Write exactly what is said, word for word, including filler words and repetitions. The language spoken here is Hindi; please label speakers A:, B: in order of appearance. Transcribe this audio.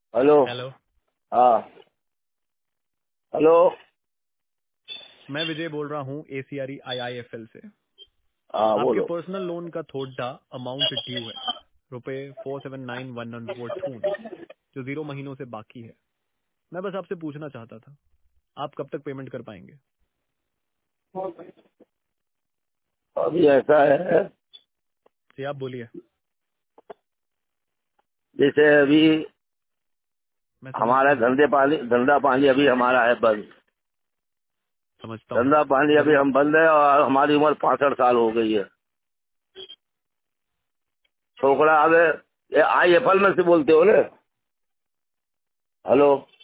A: हेलो।
B: हेलो।
A: हाँ। हेलो।
B: मैं विजय बोल रहा हूँ एसीआरी आईआईएफएल से।
A: हाँ
B: आपके
A: बोलो।
B: पर्सनल लोन का थोड़ा अमाउंट ड्यू है, रुपए four seven nine one fourteen, जो जीरो महीनों से बाकी है। मैं बस आपसे पूछना चाहता था, आप कब तक पेमेंट कर पाएंगे?
A: अभी ऐसा है,
B: जी आप बोलिए।
A: जैसे अभी
B: मैं समझता
A: हमारा
B: हूँ,
A: धंधे पानी धंधा पानी अभी हमारा है बंद।
B: समझता हूँ।
A: धंधा पानी अभी
B: जरूर।
A: हम बंद है और हमारी उम्र पैंसठ साल हो गई है। छोकरा आगे, ये आई एफएल में से बोलते हो ना? हेलो।